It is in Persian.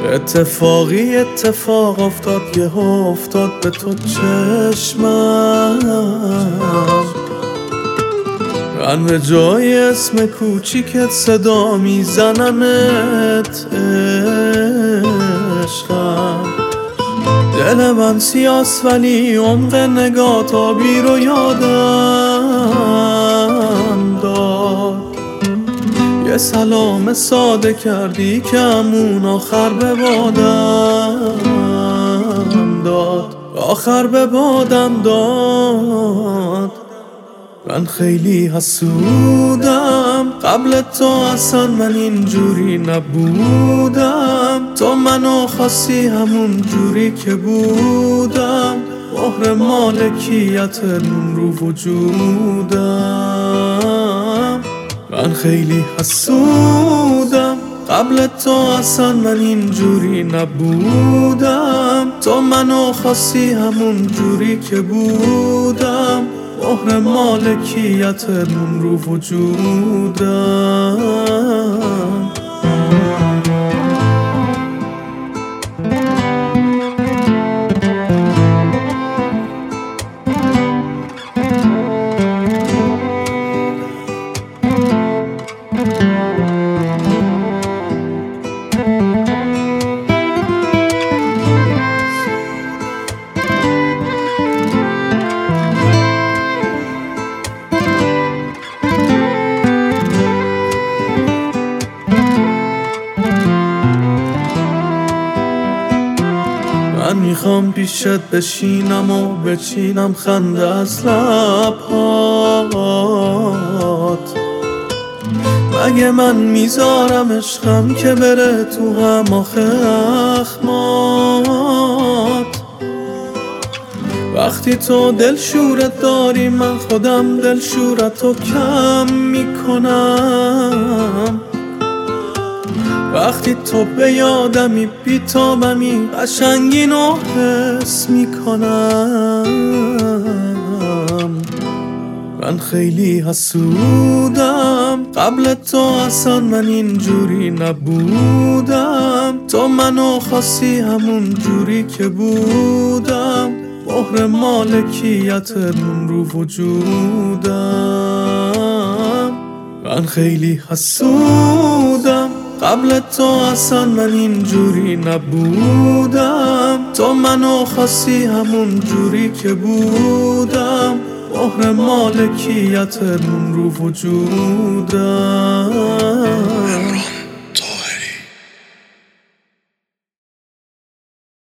اتفاق افتاد، یه افتاد به تو چشمم. من به جای اسم کوچیکت صدا میزنمت عشقم. دل من سیاست ولی عمق نگات آبی رو یادم داد. یه سلام ساده کردی که همون آخر به بادم داد، آخر به بادم داد. من خیلی حسودم، قبل تو اصلا من اینجوری نبودم. تو منو خواستی همون جوری که بودم، مهر مالکیتمون رو وجودم. من خیلی حسودم، قبل تو اصلا من اینجوری نبودم. تو منو خواستی همون جوری که بودم، مهر مالکیتمون رو وجودم. من میخوام پیشت بشینم و بچینم خنده از لبهات. مگه من میذارم عشقم که بره تو هم آخه اخمات؟ وقتی تو دلشورت داری من خودم دلشورتو کم میکنم. وقتی تو به یادمی بیتابمی قشنگینو حس میکنم. من خیلی حسودم، قبل تو اصلا من اینجوری نبودم. تو منو خواستی همون جوری که بودم، مهر مالکیتمون رو وجودم. من خیلی حسودم، قبل تو اصلا من اینجوری نبودم. تو منو خواستی همون جوری که بودم، مهر مالکیتمون رو وجودم.